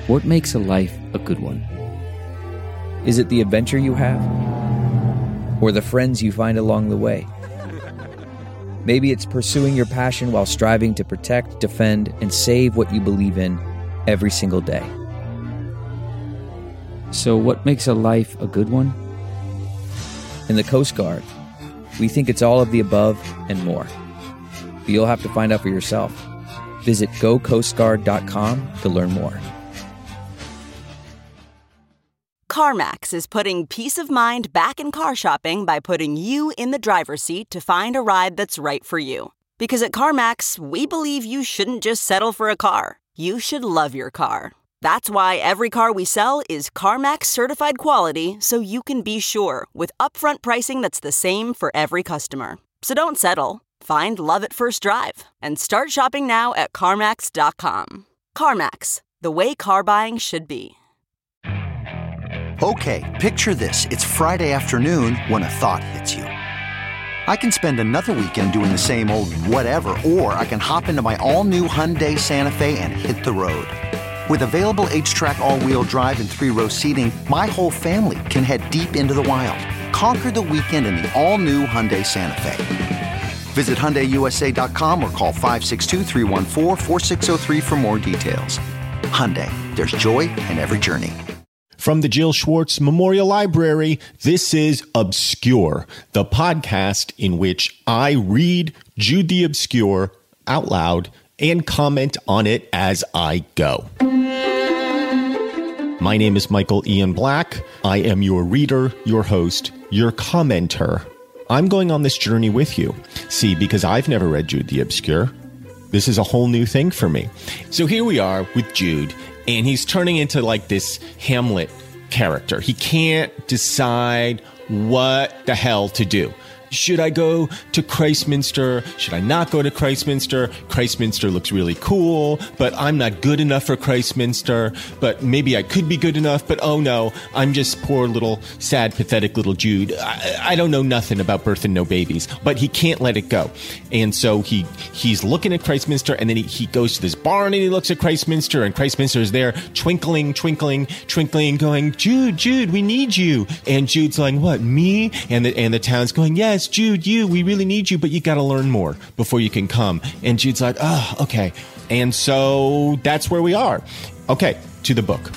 What makes a life a good one? Is it the adventure you have? Or the friends you find along the way? Maybe it's pursuing your passion while striving to protect, defend, and save what you believe in every single day. So what makes a life a good one? In the Coast Guard, we think it's all of the above and more. But you'll have to find out for yourself. Visit gocoastguard.com to learn more. CarMax is putting peace of mind back in car shopping by putting you in the driver's seat to find a ride that's right for you. Because at CarMax, we believe you shouldn't just settle for a car. You should love your car. That's why every car we sell is CarMax certified quality, so you can be sure with upfront pricing that's the same for every customer. So don't settle. Find love at first drive and start shopping now at CarMax.com. CarMax, the way car buying should be. Okay, picture this. It's Friday afternoon when a thought hits you. I can spend another weekend doing the same old whatever, or I can hop into my all-new Hyundai Santa Fe and hit the road. With available H-Track all-wheel drive and 3-row seating, my whole family can head deep into the wild. Conquer the weekend in the all-new Hyundai Santa Fe. Visit HyundaiUSA.com or call 562-314-4603 for more details. Hyundai, there's joy in every journey. From the Jill Schwartz Memorial Library, this is Obscure, the podcast in which I read Jude the Obscure out loud and comment on it as I go. My name is Michael Ian Black. I am your reader, your host, your commenter. I'm going on this journey with you. See, because I've never read Jude the Obscure, this is a whole new thing for me. So here we are with Jude, and he's turning into like this Hamlet character. He can't decide what the hell to do. Should I go to Christminster? Should I not go to Christminster? Christminster looks really cool, but I'm not good enough for Christminster. But maybe I could be good enough, but oh no, I'm just poor little, sad, pathetic little Jude. I don't know nothing about birth and no babies, but he can't let it go. And so he's looking at Christminster, and then he goes to this barn and he looks at Christminster, and Christminster is there twinkling, twinkling, twinkling, going, Jude, we need you. And Jude's like, what, me? And the town's going, yes, Jude, we really need you, but you got to learn more before you can come. And Jude's like, oh, okay. And so that's where we are. Okay, to the book.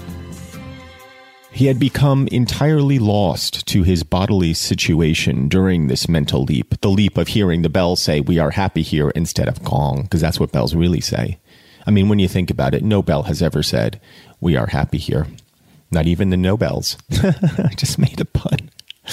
He had become entirely lost to his bodily situation during this mental leap, the leap of hearing the bell say, we are happy here instead of gong, because that's what bells really say. I mean, when you think about it, no bell has ever said, we are happy here. Not even the Nobels. I just made a pun.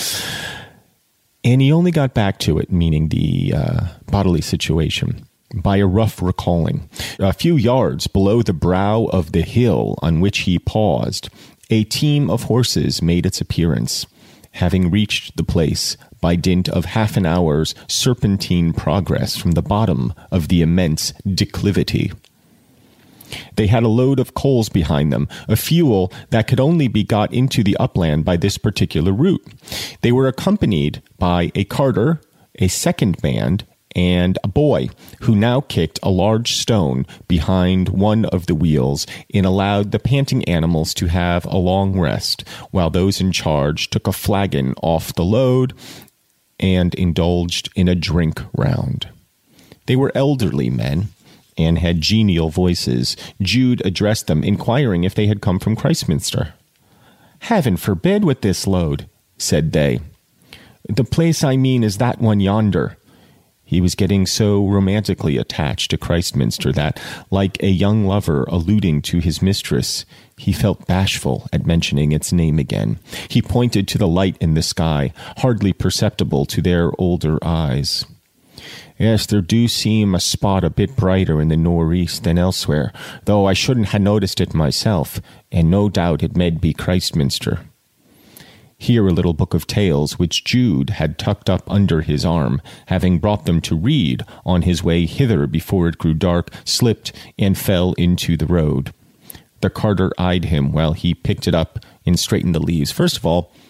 And he only got back to it, meaning the bodily situation, by a rough recalling. A few yards below the brow of the hill on which he paused, a team of horses made its appearance, having reached the place by dint of half an hour's serpentine progress from the bottom of the immense declivity. They had a load of coals behind them, a fuel that could only be got into the upland by this particular route. They were accompanied by a carter, a second man, and a boy, who now kicked a large stone behind one of the wheels and allowed the panting animals to have a long rest, while those in charge took a flagon off the load and indulged in a drink round. They were elderly men, and had genial voices. Jude addressed them, inquiring if they had come from Christminster. Heaven forbid with this load, said they. The place I mean is that one yonder. He was getting so romantically attached to Christminster that, like a young lover alluding to his mistress, he felt bashful at mentioning its name again. He pointed to the light in the sky, hardly perceptible to their older eyes. Yes, there do seem a spot a bit brighter in the nor'east than elsewhere, though I shouldn't ha' noticed it myself, and no doubt it med be Christminster. Here a little book of tales which Jude had tucked up under his arm, having brought them to read on his way hither before it grew dark, slipped and fell into the road. The carter eyed him while he picked it up and straightened the leaves. First of all,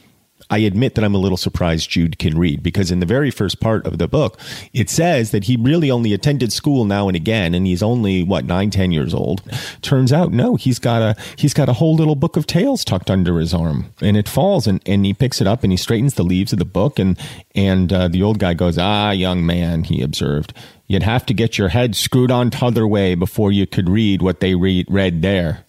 I admit that I'm a little surprised Jude can read, because in the very first part of the book, it says that he really only attended school now and again, and he's only, 9-10 years old. Turns out, no, he's got a whole little book of tales tucked under his arm, and it falls, and he picks it up and he straightens the leaves of the book, and the old guy goes, young man, he observed, you'd have to get your head screwed on t'other way before you could read what they read there.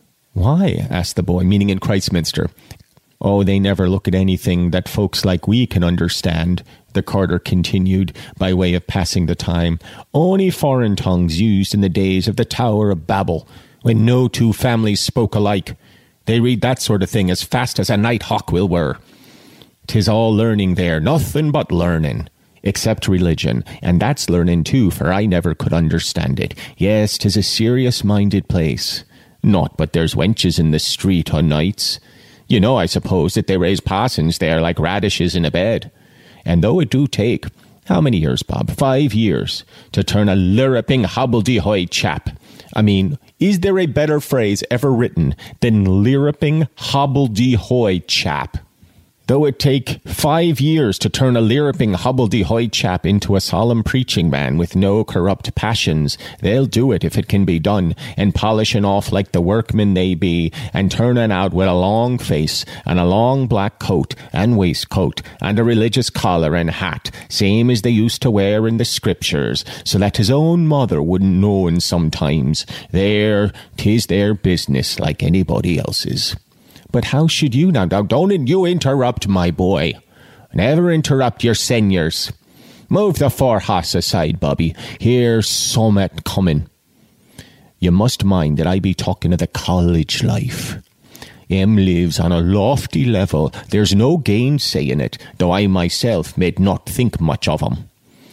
Why? Asked the boy, meaning in Christminster. Oh, they never look at anything that folks like we can understand, the carter continued, by way of passing the time. Only foreign tongues used in the days of the Tower of Babel, when no two families spoke alike. They read that sort of thing as fast as a night hawk will whir. 'Tis all learning there, nothing but learning, except religion, and that's learning too, for I never could understand it. Yes, 'tis a serious-minded place. Not but there's wenches in the street o' nights. You know, I suppose, that they raise parsons there like radishes in a bed. And though it do take, how many years, Bob? 5 years, to turn a lirriping hobbledehoy chap. I mean, is there a better phrase ever written than lirriping hobbledehoy chap? Though it take 5 years to turn a lirriping hobbledehoy chap into a solemn preaching man with no corrupt passions, they'll do it if it can be done, and polishing off like the workmen they be, and turning out with a long face, and a long black coat, and waistcoat, and a religious collar and hat, same as they used to wear in the scriptures, so that his own mother wouldn't know in sometimes. There, 'tis their business like anybody else's. But how should you now? Don't you interrupt, my boy. Never interrupt your seniors. Move the forehoss aside, Bobby. Here's summat coming. You must mind that I be talking of the college life. Em lives on a lofty level. There's no gainsaying it, though I myself may not think much of 'em.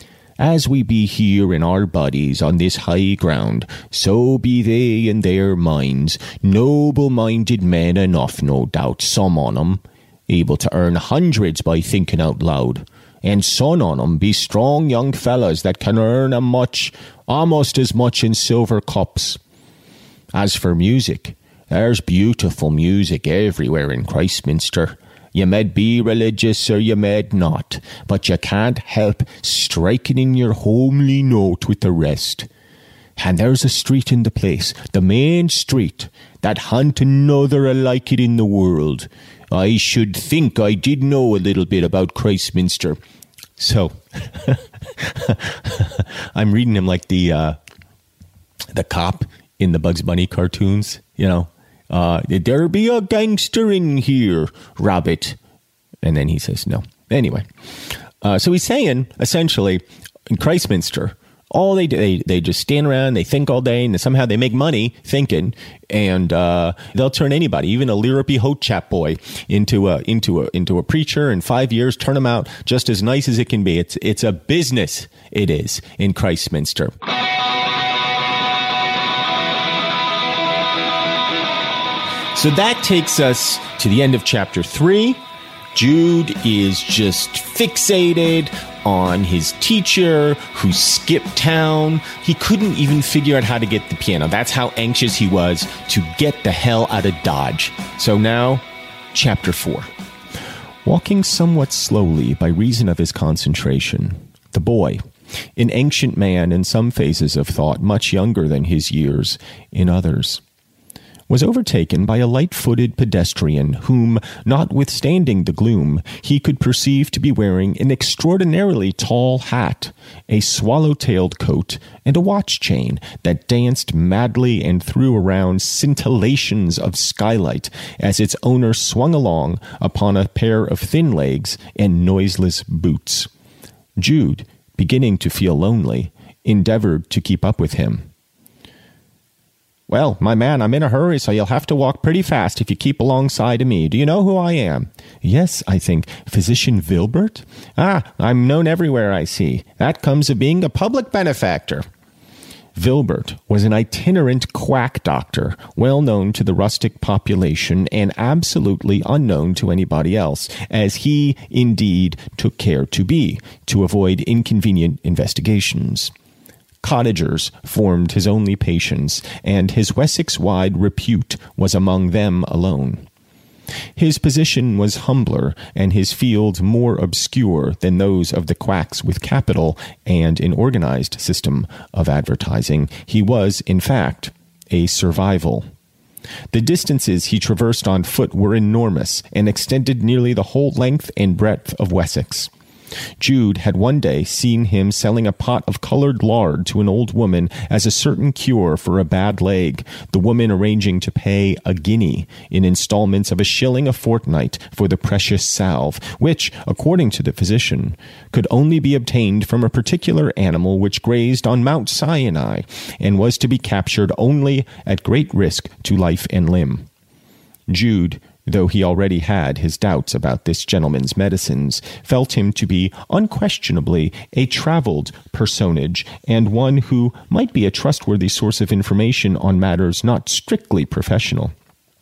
As we be here in our bodies on this high ground, so be they in their minds, noble-minded men enough, no doubt, some on 'em, able to earn hundreds by thinking out loud, and some on 'em be strong young fellas that can earn almost as much in silver cups. As for music, there's beautiful music everywhere in Christminster. You med be religious or you med not, but you can't help striking in your homely note with the rest. And there's a street in the place, the main street, that ha'n't another alike it in the world. I should think I did know a little bit about Christminster. So, I'm reading him like the cop in the Bugs Bunny cartoons, you know. There be a gangster in here, Rabbit. And then he says no. Anyway, so he's saying, essentially, in Christminster, all they do, they just stand around, they think all day, and somehow they make money thinking, and they'll turn anybody, even a lirripy hote chap boy, into a preacher in 5 years, turn him out just as nice as it can be. It's a business, it is, in Christminster. So that takes us to the end of chapter 3. Jude is just fixated on his teacher who skipped town. He couldn't even figure out how to get the piano. That's how anxious he was to get the hell out of Dodge. So now, chapter 4. Walking somewhat slowly by reason of his concentration, the boy, an ancient man in some phases of thought, much younger than his years in others, was overtaken by a light-footed pedestrian whom, notwithstanding the gloom, he could perceive to be wearing an extraordinarily tall hat, a swallow-tailed coat, and a watch chain that danced madly and threw around scintillations of skylight as its owner swung along upon a pair of thin legs and noiseless boots. Jude, beginning to feel lonely, endeavored to keep up with him. Well, my man, I'm in a hurry, so you'll have to walk pretty fast if you keep alongside of me. Do you know who I am? Yes, I think. Physician Vilbert? I'm known everywhere, I see. That comes of being a public benefactor. Vilbert was an itinerant quack doctor, well known to the rustic population and absolutely unknown to anybody else, as he indeed took care to be, to avoid inconvenient investigations. Cottagers formed his only patients, and his Wessex-wide repute was among them alone. His position was humbler and his fields more obscure than those of the quacks with capital and an organized system of advertising. He was, in fact, a survival. The distances he traversed on foot were enormous and extended nearly the whole length and breadth of Wessex. Jude had one day seen him selling a pot of colored lard to an old woman as a certain cure for a bad leg, the woman arranging to pay a guinea in installments of a shilling a fortnight for the precious salve, which, according to the physician, could only be obtained from a particular animal which grazed on Mount Sinai and was to be captured only at great risk to life and limb. Jude, though he already had his doubts about this gentleman's medicines, felt him to be unquestionably a traveled personage and one who might be a trustworthy source of information on matters not strictly professional.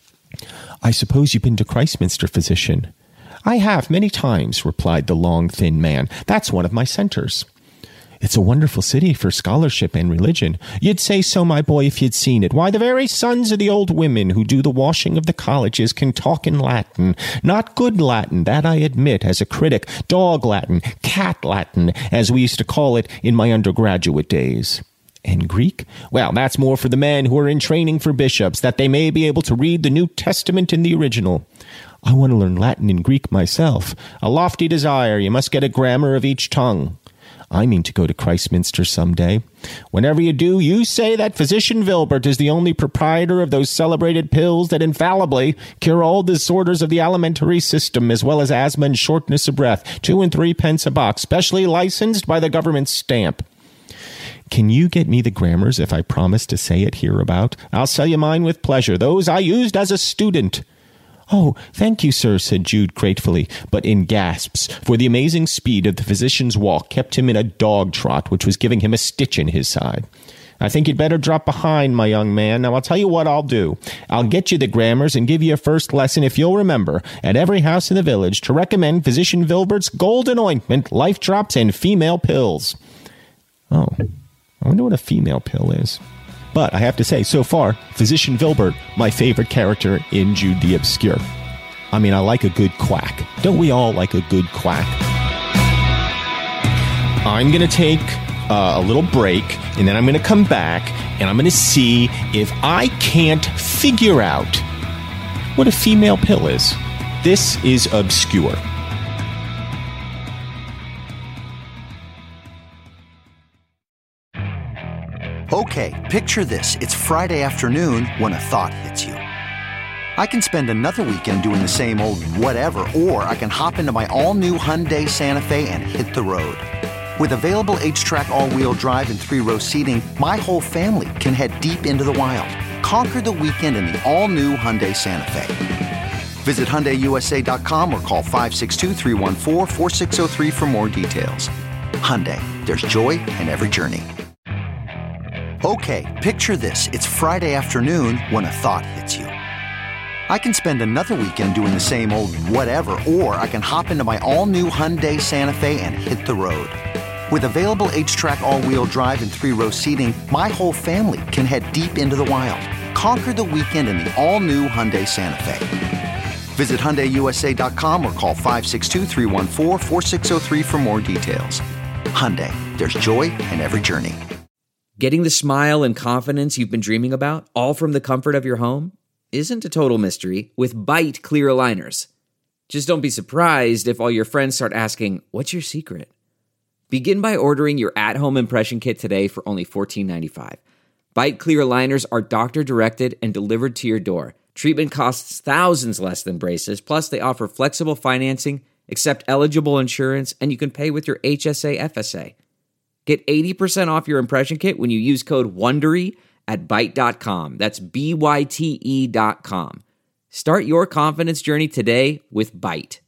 "I suppose you've been to Christminster, physician?" "I have, many times," replied the long, thin man. "That's one of my centers." "It's a wonderful city for scholarship and religion." "You'd say so, my boy, if you'd seen it. Why, the very sons of the old women who do the washing of the colleges can talk in Latin. Not good Latin, that I admit, as a critic. Dog Latin, cat Latin, as we used to call it in my undergraduate days." "And Greek?" "Well, that's more for the men who are in training for bishops, that they may be able to read the New Testament in the original." "I want to learn Latin and Greek myself." "A lofty desire. You must get a grammar of each tongue." "I mean to go to Christminster some day." "Whenever you do, you say that Physician Vilbert is the only proprietor of those celebrated pills that infallibly cure all disorders of the alimentary system, as well as asthma and shortness of breath, 2 and 3 pence a box, specially licensed by the government stamp." "Can you get me the grammars if I promise to say it hereabout?" "I'll sell you mine with pleasure. Those I used as a student." "Oh, thank you, sir," said Jude gratefully, but in gasps, for the amazing speed of the physician's walk kept him in a dog trot, which was giving him a stitch in his side. "I think you'd better drop behind, my young man. Now, I'll tell you what I'll do. I'll get you the grammars and give you a first lesson, if you'll remember, at every house in the village, to recommend Physician Vilbert's Golden Ointment, Life Drops, and Female Pills." Oh, I wonder what a female pill is. But I have to say, so far, Physician Vilbert, my favorite character in Jude the Obscure. I mean, I like a good quack. Don't we all like a good quack? I'm going to take a little break, and then I'm going to come back, and I'm going to see if I can't figure out what a female pill is. This is Obscure. Okay, picture this. It's Friday afternoon when a thought hits you. I can spend another weekend doing the same old whatever, or I can hop into my all-new Hyundai Santa Fe and hit the road. With available H-Track all-wheel drive and 3-row seating, my whole family can head deep into the wild. Conquer the weekend in the all-new Hyundai Santa Fe. Visit HyundaiUSA.com or call 562-314-4603 for more details. Hyundai, there's joy in every journey. Okay, picture this. It's Friday afternoon when a thought hits you. I can spend another weekend doing the same old whatever, or I can hop into my all-new Hyundai Santa Fe and hit the road. With available H-Track all-wheel drive and 3-row seating, my whole family can head deep into the wild. Conquer the weekend in the all-new Hyundai Santa Fe. Visit HyundaiUSA.com or call 562-314-4603 for more details. Hyundai, there's joy in every journey. Getting the smile and confidence you've been dreaming about, all from the comfort of your home, isn't a total mystery with Byte clear aligners. Just don't be surprised if all your friends start asking, "What's your secret?" Begin by ordering your at-home impression kit today for only $14.95. Byte clear aligners are doctor-directed and delivered to your door. Treatment costs thousands less than braces, plus they offer flexible financing, accept eligible insurance, and you can pay with your HSA FSA. Get 80% off your impression kit when you use code WONDERY at Byte.com. That's BYTE.com. Start your confidence journey today with Byte.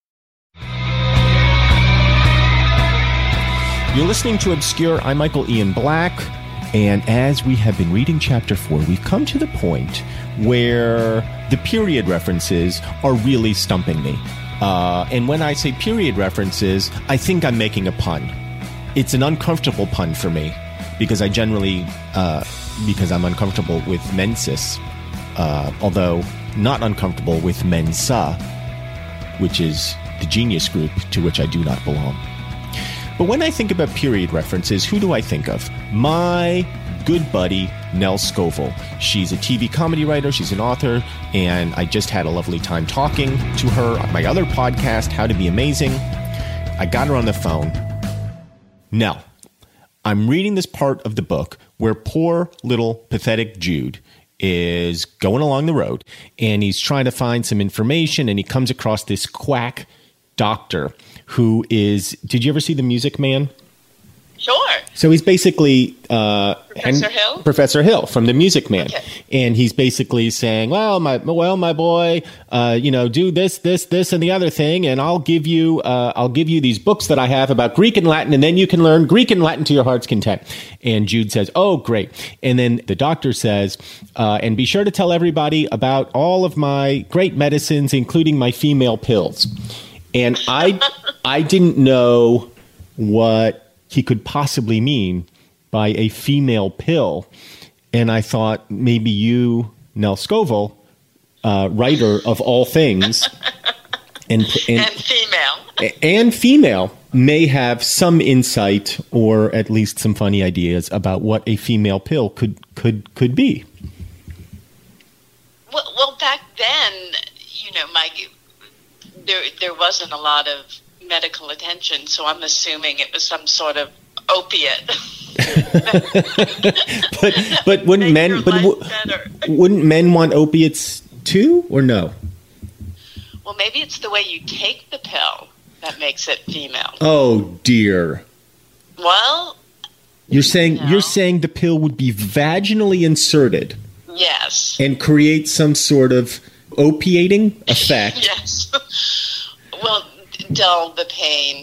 You're listening to Obscure. I'm Michael Ian Black. And as we have been reading Chapter 4, we've come to the point where the period references are really stumping me. And when I say period references, I think I'm making a pun. It's an uncomfortable pun for me because I generally, because I'm uncomfortable with menses. Although not uncomfortable with Mensa, which is the genius group to which I do not belong. But when I think about period references, who do I think of? My good buddy, Nell Scovell. She's a TV comedy writer, she's an author, and I just had a lovely time talking to her on my other podcast, How to Be Amazing. I got her on the phone. Now, I'm reading this part of the book where poor little pathetic Jude is going along the road, and he's trying to find some information, and he comes across this quack doctor who is, did you ever see The Music Man? Sure. So he's basically Professor Hill from The Music Man, okay. And he's basically saying, "Well, my boy, do this, and the other thing, and I'll give you these books that I have about Greek and Latin, and then you can learn Greek and Latin to your heart's content." And Jude says, "Oh, great!" And then the doctor says, "And be sure to tell everybody about all of my great medicines, including my female pills." And I didn't know what he could possibly mean by a female pill. And I thought maybe you, Nell Scovell, writer of all things, and female, may have some insight or at least some funny ideas about what a female pill could be. Well, back then, Mike, there wasn't a lot of medical attention, so I'm assuming it was some sort of opiate. but wouldn't men want opiates too, or no? Well, maybe it's the way you take the pill that makes it female. Oh dear. Well, you're saying the pill would be vaginally inserted. Yes. And create some sort of opiating effect. Yes. Well, dull the pain.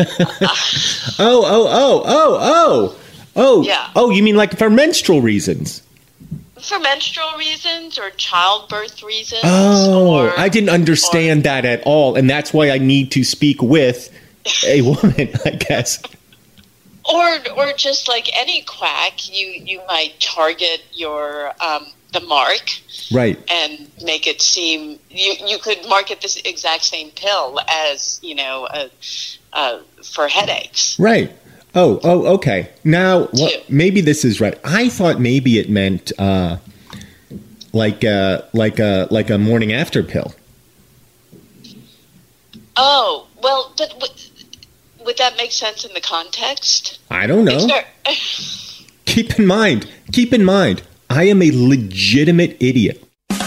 Yeah. Oh, you mean like for menstrual reasons? For menstrual reasons or childbirth reasons. Oh, I didn't understand that at all. And that's why I need to speak with a woman, I guess. Or just like any quack, you might target your the mark, right, and make it seem you could market this exact same pill as for headaches, right? Oh, okay. Now, maybe this is right. I thought maybe it meant like a morning after pill. Oh well, but would that make sense in the context? I don't know. Keep in mind, I am a legitimate idiot.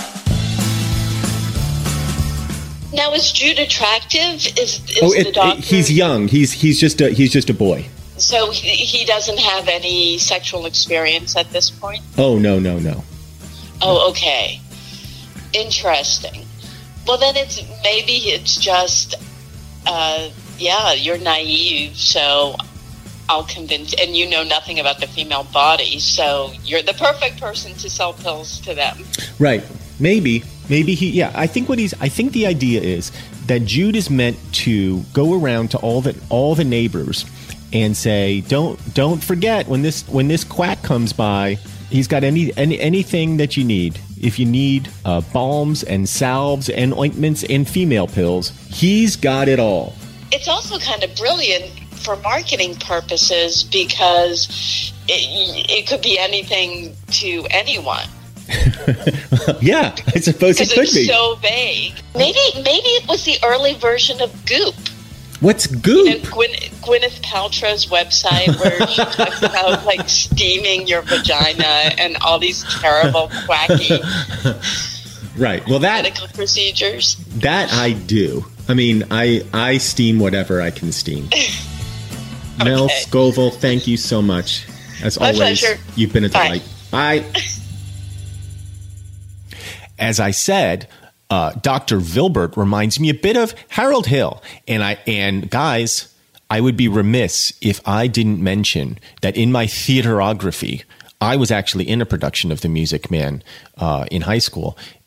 Now, is Jude attractive? Is the doctor? He's young. He's just a boy. So he doesn't have any sexual experience at this point? Oh, no. Oh, okay. Interesting. Well, then it's just you're naive, so I'll convince, and you know nothing about the female body, so you're the perfect person to sell pills to them. Right. Maybe I think the idea is that Jude is meant to go around to all the neighbors and say, don't forget when this quack comes by, he's got anything that you need. If you need balms and salves and ointments and female pills, he's got it all. It's also kind of brilliant for marketing purposes because it could be anything to anyone. Yeah, I suppose it could be. It's so vague. Maybe it was the early version of Goop. What's Goop? Gwyneth Paltrow's website where she talks about like steaming your vagina and all these terrible, quacky right. Well, medical procedures. That I do. I mean, I steam whatever I can steam. Okay. Nell Scovell, thank you so much. As always, pleasure. You've been a delight. Bye. As I said, Dr. Vilbert reminds me a bit of Harold Hill. And guys, I would be remiss if I didn't mention that in my theaterography, I was actually in a production of The Music Man in high school.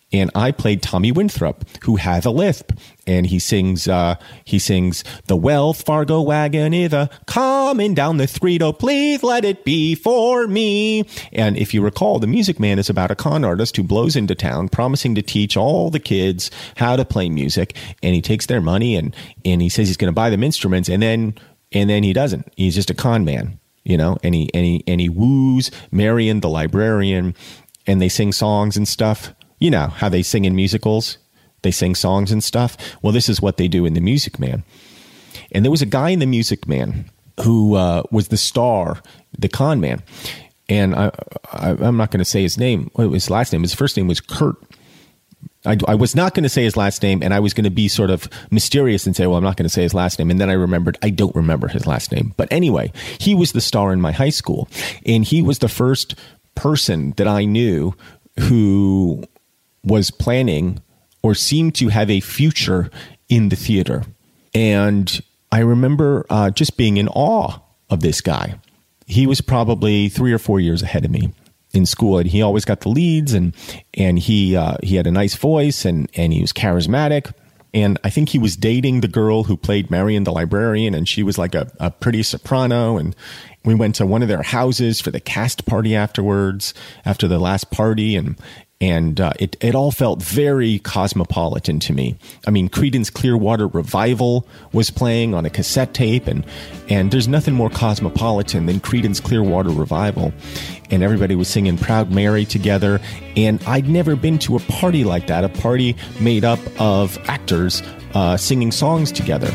And I played Tommy Winthrop, who has a lisp. And he sings, the Wells Fargo wagon is coming down the street. Oh, please let it be for me. And if you recall, The Music Man is about a con artist who blows into town, promising to teach all the kids how to play music. And he takes their money and he says he's going to buy them instruments. And then he doesn't. He's just a con man, and he woos Marion, the librarian, and they sing songs and stuff. You know how they sing in musicals? They sing songs and stuff. Well, this is what they do in The Music Man. And there was a guy in The Music Man who was the star, the con man. And I'm not going to say his name. What was his last name? His first name was Kurt. I was not going to say his last name, and I was going to be sort of mysterious and say, well, I'm not going to say his last name. And then I remembered I don't remember his last name. But anyway, he was the star in my high school. And he was the first person that I knew who was planning or seemed to have a future in the theater. And I remember just being in awe of this guy. He was probably 3 or 4 years ahead of me in school, and he always got the leads, and he had a nice voice, and he was charismatic. And I think he was dating the girl who played Marion the librarian, and she was like a pretty soprano. And we went to one of their houses for the cast party afterwards, after the last party, and it all felt very cosmopolitan to me. I mean, Creedence Clearwater Revival was playing on a cassette tape, and there's nothing more cosmopolitan than Creedence Clearwater Revival. And everybody was singing Proud Mary together. And I'd never been to a party like that, a party made up of actors singing songs together.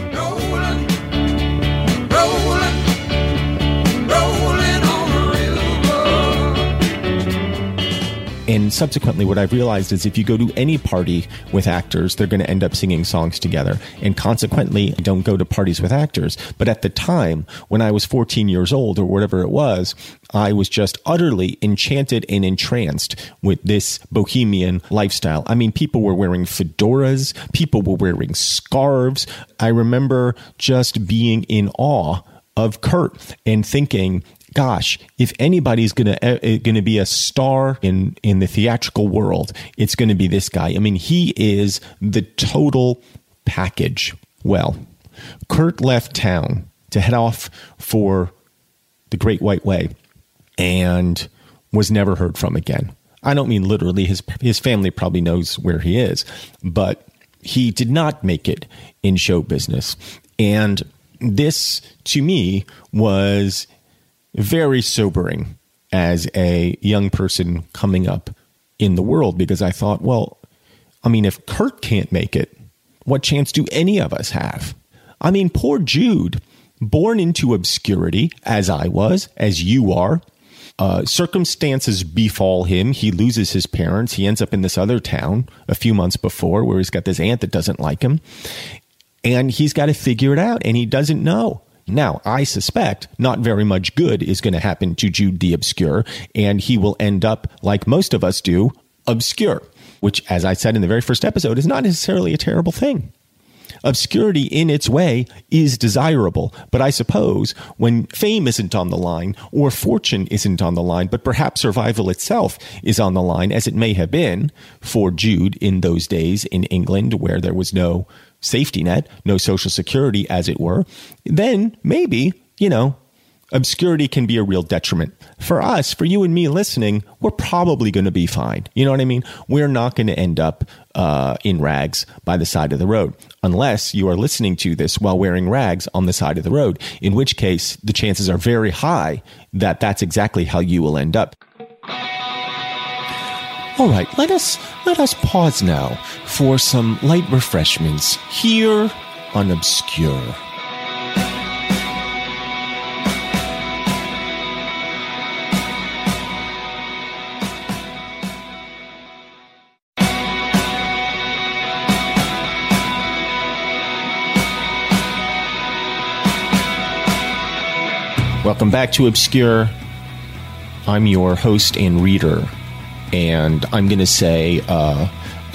And subsequently, what I've realized is if you go to any party with actors, they're going to end up singing songs together. And consequently, I don't go to parties with actors. But at the time, when I was 14 years old or whatever it was, I was just utterly enchanted and entranced with this bohemian lifestyle. I mean, people were wearing fedoras. People were wearing scarves. I remember just being in awe of Kurt and thinking, gosh, if anybody's going to be a star in the theatrical world, it's going to be this guy. I mean, he is the total package. Well, Kurt left town to head off for the Great White Way and was never heard from again. I don't mean literally. His family probably knows where he is, but he did not make it in show business. And this, to me, was very sobering as a young person coming up in the world, because I thought, well, I mean, if Kurt can't make it, what chance do any of us have? I mean, poor Jude, born into obscurity, as I was, as you are. Circumstances befall him. He loses his parents. He ends up in this other town a few months before where he's got this aunt that doesn't like him. And he's got to figure it out, and he doesn't know. Now, I suspect not very much good is going to happen to Jude the Obscure, and he will end up, like most of us do, obscure, which, as I said in the very first episode, is not necessarily a terrible thing. Obscurity in its way is desirable, but I suppose when fame isn't on the line or fortune isn't on the line, but perhaps survival itself is on the line, as it may have been for Jude in those days in England where there was no safety net, no social security, as it were, then maybe, obscurity can be a real detriment. For us, for you and me listening, we're probably going to be fine. You know what I mean? We're not going to end up in rags by the side of the road, unless you are listening to this while wearing rags on the side of the road, in which case the chances are very high that that's exactly how you will end up. All right, let us pause now for some light refreshments here on Obscure. Welcome back to Obscure. I'm your host and reader, and I'm going to say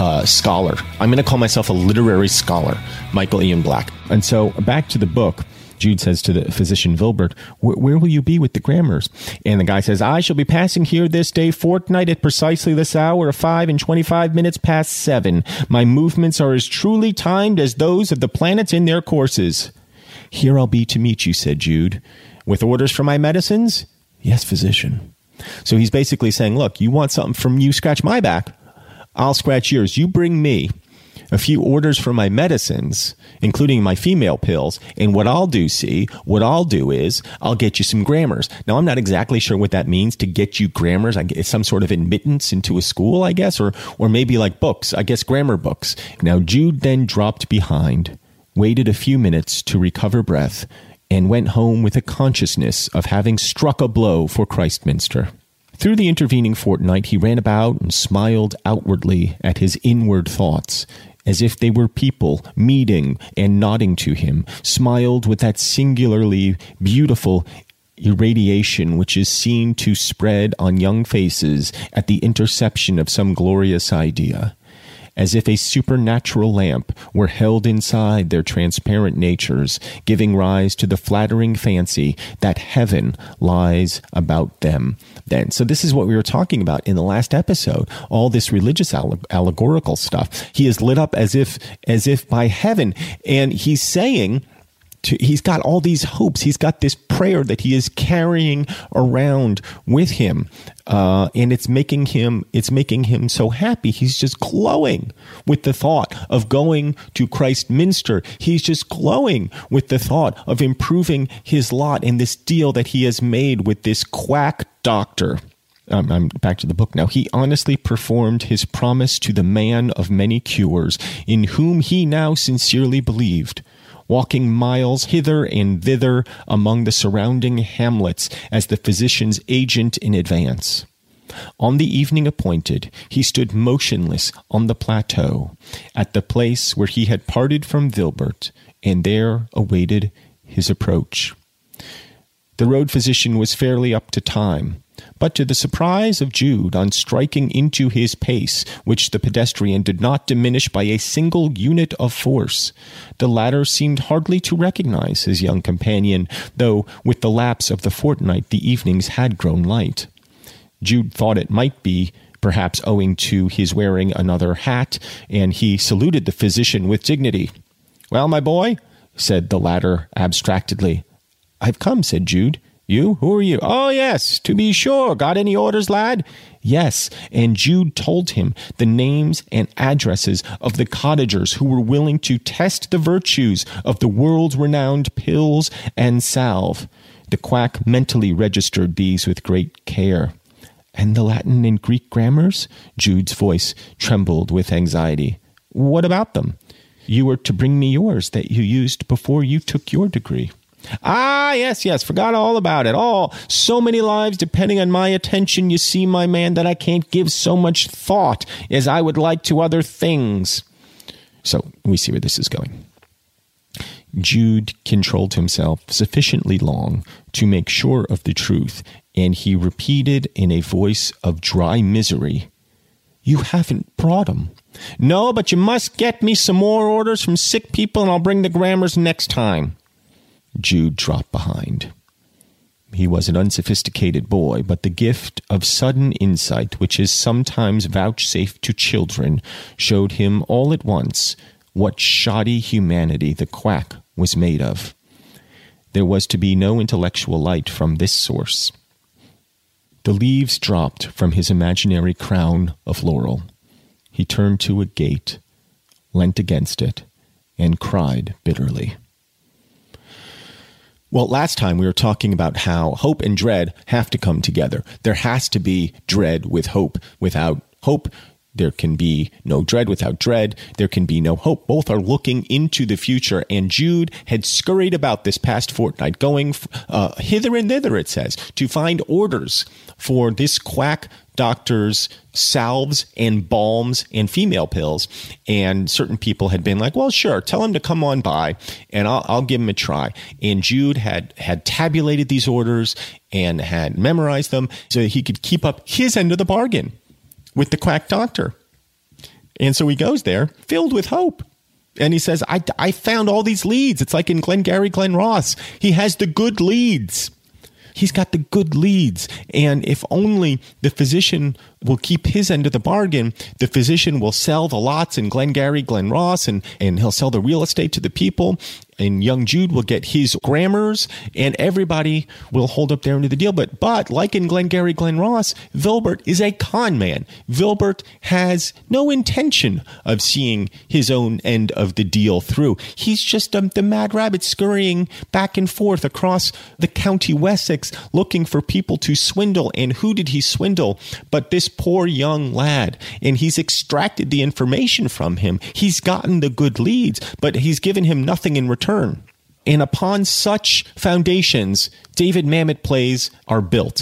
scholar. I'm going to call myself a literary scholar, Michael Ian Black. And so back to the book. Jude says to the physician Vilbert, where will you be with the grammars? And the guy says, I shall be passing here this day fortnight at precisely this hour of 5 and 25 minutes past 7. My movements are as truly timed as those of the planets in their courses. Here I'll be to meet you, said Jude. With orders for my medicines? Yes, physician. So he's basically saying, look, you want something from you, scratch my back. I'll scratch yours. You bring me a few orders for my medicines, including my female pills. And what I'll do is I'll get you some grammars. Now, I'm not exactly sure what that means, to get you grammars. It's some sort of admittance into a school, I guess, or maybe like books, I guess grammar books. Now, Jude then dropped behind, waited a few minutes to recover breath, and went home with a consciousness of having struck a blow for Christminster. Through the intervening fortnight, he ran about and smiled outwardly at his inward thoughts, as if they were people meeting and nodding to him, smiled with that singularly beautiful irradiation which is seen to spread on young faces at the interception of some glorious idea, as if a supernatural lamp were held inside their transparent natures, giving rise to the flattering fancy that heaven lies about them then. So this is what we were talking about in the last episode, all this religious allegorical stuff. He is lit up as if by heaven, and he's saying, he's got all these hopes. He's got this prayer that he is carrying around with him, and it's making him so happy. He's just glowing with the thought of going to Christminster. He's just glowing with the thought of improving his lot in this deal that he has made with this quack doctor. I'm back to the book now. He honestly performed his promise to the man of many cures, in whom he now sincerely believed, walking miles hither and thither among the surrounding hamlets as the physician's agent in advance. On the evening appointed, he stood motionless on the plateau, at the place where he had parted from Vilbert, and there awaited his approach. The road physician was fairly up to time, but to the surprise of Jude, on striking into his pace, which the pedestrian did not diminish by a single unit of force, the latter seemed hardly to recognize his young companion, though with the lapse of the fortnight the evenings had grown light. Jude thought it might be perhaps owing to his wearing another hat, and he saluted the physician with dignity. "Well, my boy," said the latter abstractedly. "I've come," said Jude. "You? Who are you?" "Oh, yes, to be sure. Got any orders, lad?" Yes, and Jude told him the names and addresses of the cottagers who were willing to test the virtues of the world-renowned pills and salve. The quack mentally registered these with great care. "And the Latin and Greek grammars?" Jude's voice trembled with anxiety. "What about them?" "You were to bring me yours that you used before you took your degree." "Ah, yes, forgot all about it. Oh, so many lives depending on my attention, you see, my man, that I can't give so much thought as I would like to other things." So we see where this is going. Jude controlled himself sufficiently long to make sure of the truth, and he repeated in a voice of dry misery, "You haven't brought 'em." "No, but you must get me some more orders from sick people, and I'll bring the grammars next time." Jude dropped behind. He was an unsophisticated boy, but the gift of sudden insight, which is sometimes vouchsafed to children, showed him all at once what shoddy humanity the quack was made of. There was to be no intellectual light from this source. The leaves dropped from his imaginary crown of laurel. He turned to a gate, leant against it, and cried bitterly. Well, last time we were talking about how hope and dread have to come together. There has to be dread with hope. Without hope, there can be no dread. Without dread, there can be no hope. Both are looking into the future, and Jude had scurried about this past fortnight, going hither and thither, it says, to find orders for this quack doctor's salves and balms and female pills. And certain people had been like, "Well, sure, tell him to come on by and I'll give him a try." And Jude had tabulated these orders and had memorized them so that he could keep up his end of the bargain with the quack doctor. And so he goes there filled with hope. And he says, I found all these leads. It's like in Glengarry Glen Ross. He has the good leads. He's got the good leads. And if only the physician will keep his end of the bargain, the physician will sell the lots in Glengarry Glen Ross, and he'll sell the real estate to the people. And young Jude will get his grammars, and everybody will hold up their end of the deal. But like in Glengarry Glen Ross, Vilbert is a con man. Vilbert has no intention of seeing his own end of the deal through. He's just the mad rabbit scurrying back and forth across the county Wessex looking for people to swindle. And who did he swindle but this poor young lad? And he's extracted the information from him. He's gotten the good leads, but he's given him nothing in return. And upon such foundations, David Mamet plays are built.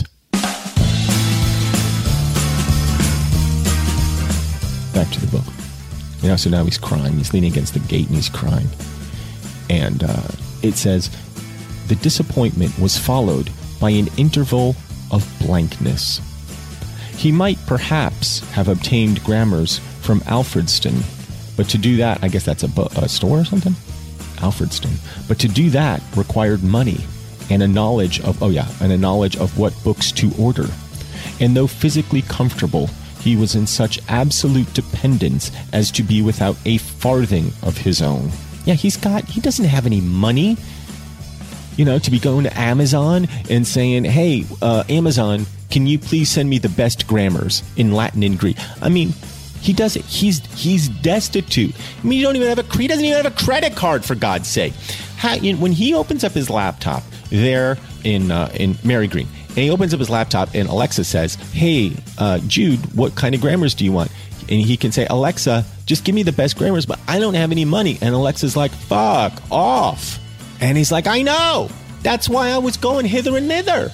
Back to the book. So now he's crying. He's leaning against the gate and he's crying. And it says, the disappointment was followed by an interval of blankness. He might perhaps have obtained grammars from Alfredston, but to do that, I guess that's a store or something? Alfredston. But to do that required money and a knowledge of what books to order. And though physically comfortable, he was in such absolute dependence as to be without a farthing of his own. Yeah, he doesn't have any money, to be going to Amazon and saying, hey, Amazon, can you please send me the best grammars in Latin and Greek? I mean, he does it. He's destitute. I mean, he doesn't even have a credit card, for God's sake. When he opens up his laptop there in Mary Green, and he opens up his laptop and Alexa says, hey, Jude, what kind of grammars do you want? And he can say, Alexa, just give me the best grammars, but I don't have any money. And Alexa's like, fuck off. And he's like, I know. That's why I was going hither and thither.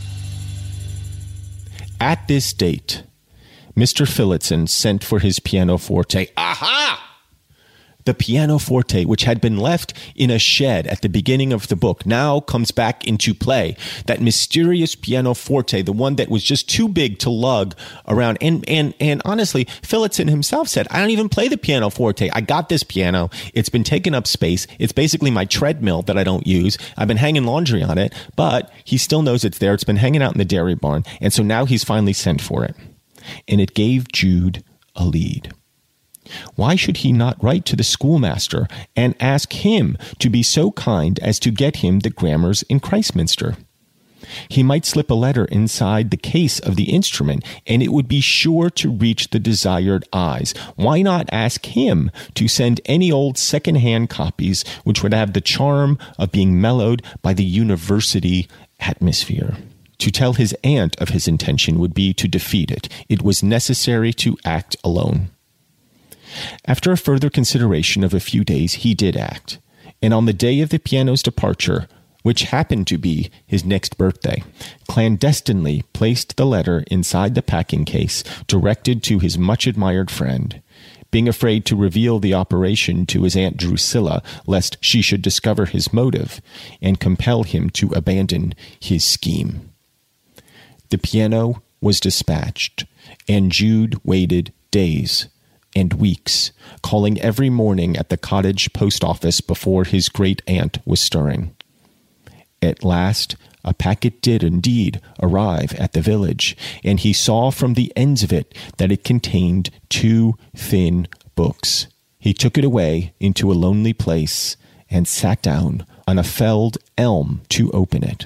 At this date, Mr. Phillotson sent for his pianoforte. Aha! The pianoforte, which had been left in a shed at the beginning of the book, now comes back into play. That mysterious pianoforte, the one that was just too big to lug around. And honestly, Phillotson himself said, I don't even play the pianoforte. I got this piano. It's been taking up space. It's basically my treadmill that I don't use. I've been hanging laundry on it, but he still knows it's there. It's been hanging out in the dairy barn. And so now he's finally sent for it. And it gave Jude a lead. Why should he not write to the schoolmaster and ask him to be so kind as to get him the grammars in Christminster? He might slip a letter inside the case of the instrument, and it would be sure to reach the desired eyes. Why not ask him to send any old second-hand copies which would have the charm of being mellowed by the university atmosphere? To tell his aunt of his intention would be to defeat it. It was necessary to act alone. After a further consideration of a few days, he did act. And on the day of the piano's departure, which happened to be his next birthday, clandestinely placed the letter inside the packing case directed to his much-admired friend, being afraid to reveal the operation to his Aunt Drusilla, lest she should discover his motive and compel him to abandon his scheme. The piano was dispatched, and Jude waited days and weeks, calling every morning at the cottage post office before his great aunt was stirring. At last, a packet did indeed arrive at the village, and he saw from the ends of it that it contained 2 thin books. He took it away into a lonely place and sat down on a felled elm to open it.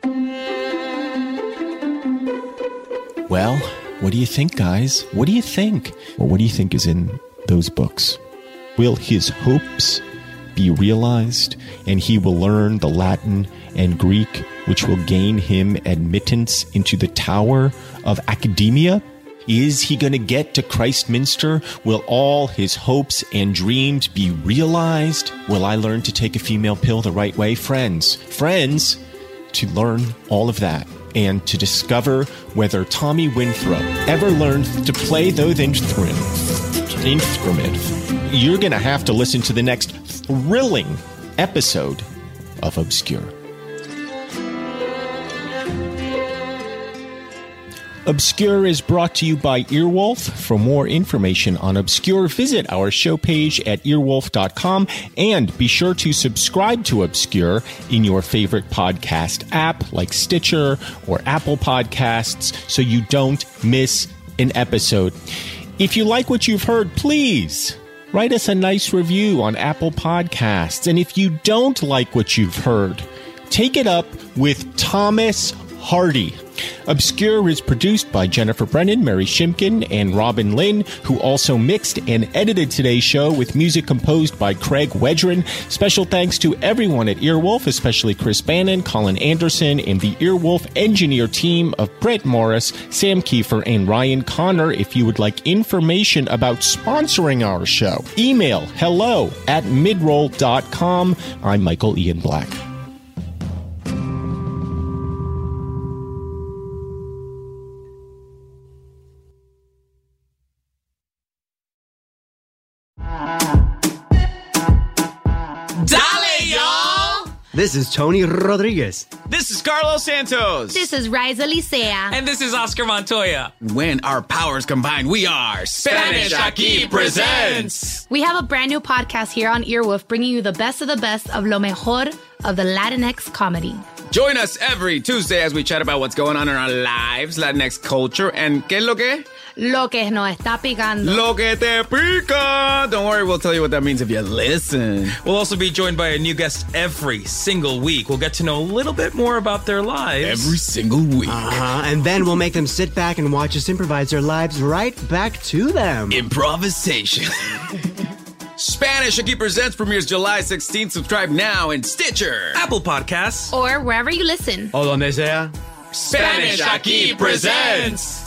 Well, what do you think, guys? What do you think? Well, what do you think is in those books? Will his hopes be realized, and he will learn the Latin and Greek, which will gain him admittance into the Tower of Academia? Is he going to get to Christminster? Will all his hopes and dreams be realized? Will I learn to take a female pill the right way? Friends, to learn all of that and to discover whether Tommy Winthrop ever learned to play those instruments, you're going to have to listen to the next thrilling episode of Obscure. Obscure is brought to you by Earwolf. For more information on Obscure, visit our show page at earwolf.com and be sure to subscribe to Obscure in your favorite podcast app like Stitcher or Apple Podcasts so you don't miss an episode. If you like what you've heard, please write us a nice review on Apple Podcasts. And if you don't like what you've heard, take it up with Thomas Hardy. Obscure is produced by Jennifer Brennan, Mary Shimkin, and Robin Lynn, who also mixed and edited today's show with music composed by Craig Wedren. Special thanks to everyone at Earwolf, especially Chris Bannon, Colin Anderson, and the Earwolf engineer team of Brett Morris, Sam Kiefer, and Ryan Connor. If you would like information about sponsoring our show, email hello@midroll.com. I'm Michael Ian Black. This is Tony Rodriguez. This is Carlos Santos. This is Riza Licea. And this is Oscar Montoya. When our powers combine, we are Spanish Aquí Presents. We have a brand new podcast here on Earwolf, bringing you the best of lo mejor of the Latinx comedy. Join us every Tuesday as we chat about what's going on in our lives, Latinx culture, and ¿qué es lo que? Lo que nos está picando. Lo que te pica. Don't worry, we'll tell you what that means if you listen. We'll also be joined by a new guest every single week. We'll get to know a little bit more about their lives. Every single week. And then we'll make them sit back and watch us improvise their lives right back to them. Improvisation. Spanish Aquí Presents premieres July 16th. Subscribe now in Stitcher, Apple Podcasts, or wherever you listen. O donde sea. Spanish Aquí Presents.